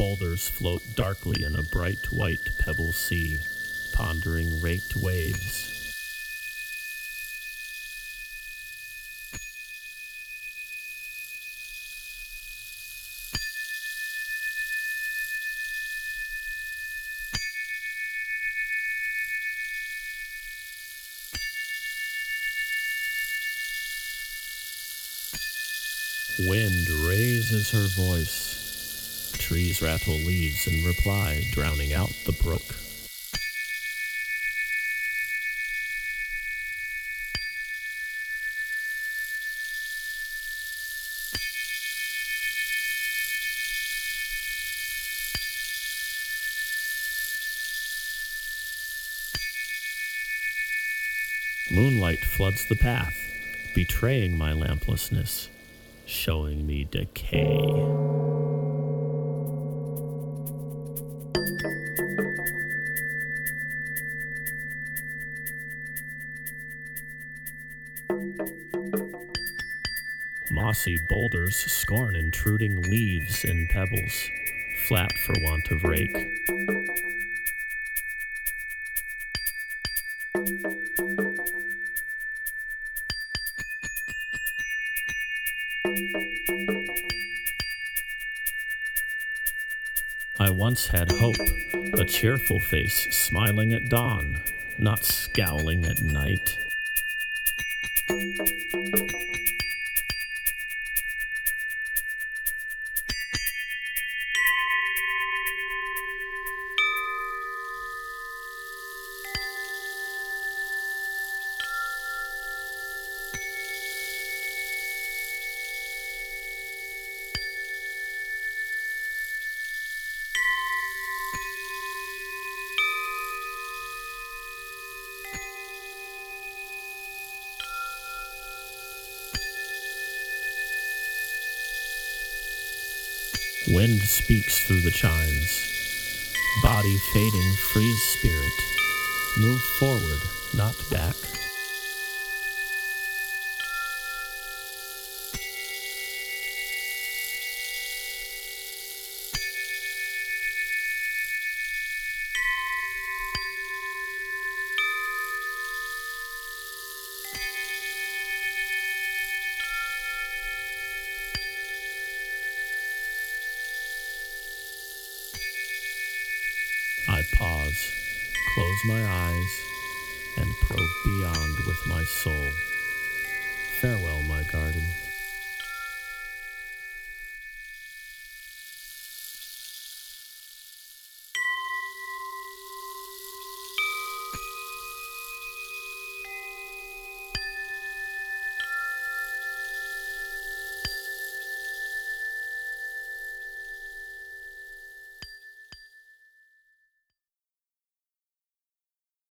Boulders float darkly in a bright white pebble sea, pondering raked waves. Wind raises her voice. Trees rattle leaves in reply, drowning out the brook. Moonlight floods the path, betraying my lamplessness, showing me decay. Mossy boulders scorn intruding leaves and pebbles, flat for want of rake. I once had hope, a cheerful face smiling at dawn, not scowling at night. Wind speaks through the chimes. Body fading frees spirit. Move forward, not back. I pause, close my eyes, and probe beyond with my soul. Farewell, my garden.